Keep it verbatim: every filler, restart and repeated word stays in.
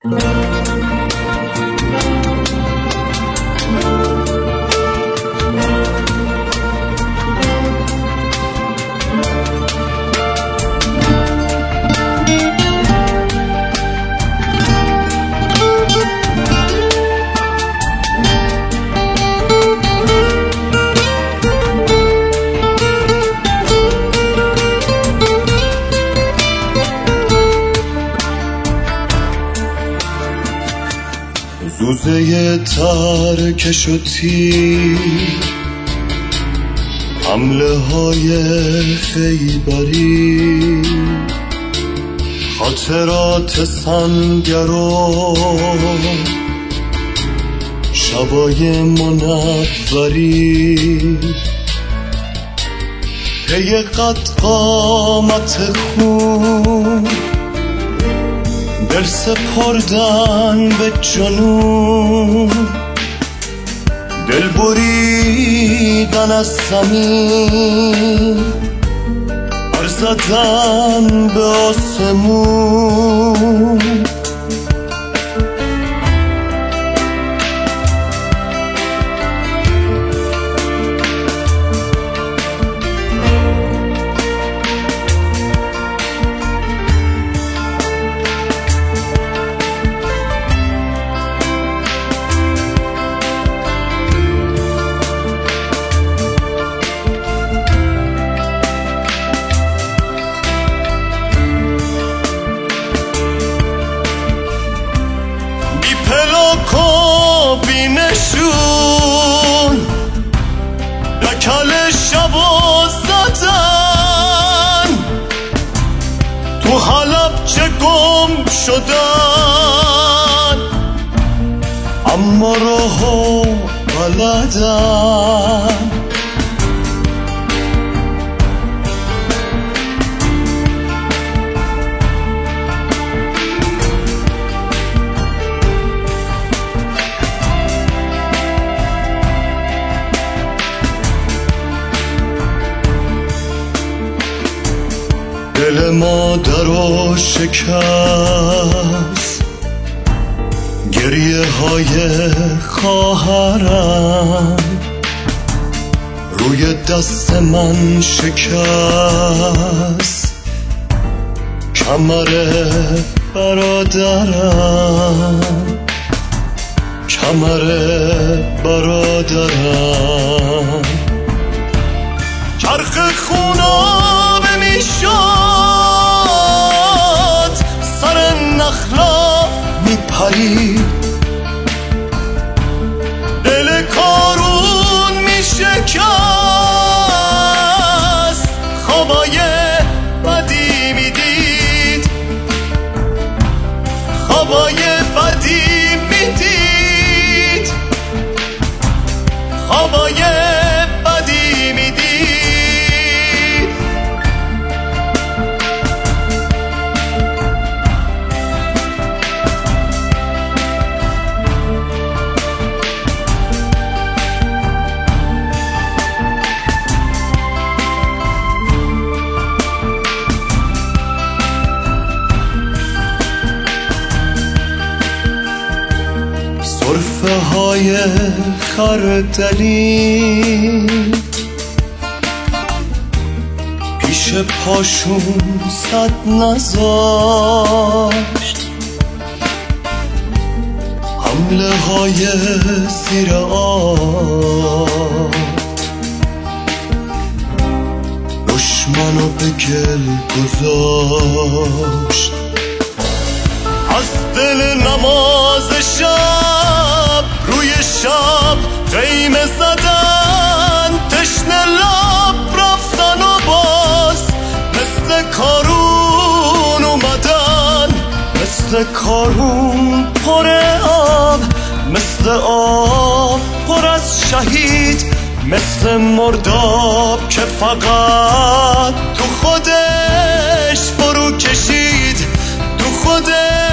زوزه ترکش و تیر، حمله های خیبری، خاطرات سنگر و شبای منوری، پی قد قامت خون، دل سپردن به جنون، دل بریدن از زمین، پر زدن به آسمون. بینشون رکل شبا زدن، تو حلب چه گم شدن، اما راهو بلدن. دل مادرو شکست، گریه های خواهرم روی دست من شکست، کمر برادرم، کمر برادرم. چرخ خونابه میشد، سر نخلا میپرید، دل کارون میشکست، خوابای بدی میدید، خوابای بدی میدید، خوابای بدی میدید. سرفه های خردلی پیش پاشون صد نذاشت، حمله های زیر آب دشمنو به گل گذاشت. از دل نماز شب روی شب قیمه زدن، تشنه لب رفتن و باز مثل کارون اومدن، مثل کارون پر آب، مثل آب پر از شهید، مثل مرداب که فقط تو خودش فرو کشید، تو خودش